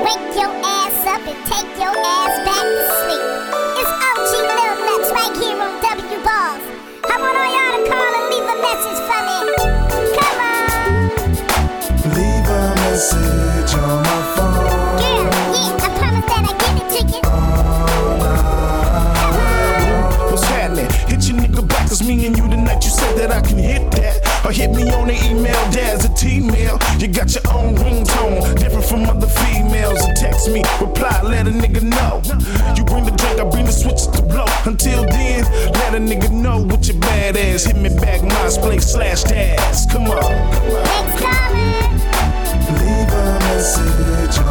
wake your ass up and take your ass back to sleep. It's OG Lil Nuts right here on W Balls. I want all y'all to call and leave a message for me. Come on. Leave a message on my phone. Girl, yeah, I promise that I give it to you. What's happening? Hit your nigga back, cause me and you tonight. You said that I can hit that. Or hit me on the email, Daz a T-mail. You got your own ringtone, different from other females. And text me, reply, let a nigga know. You bring the drink, I bring the switches to blow. Until then, let a nigga know what your bad ass. Hit me back, MySpace/Daz. Come on. Next caller. Leave a message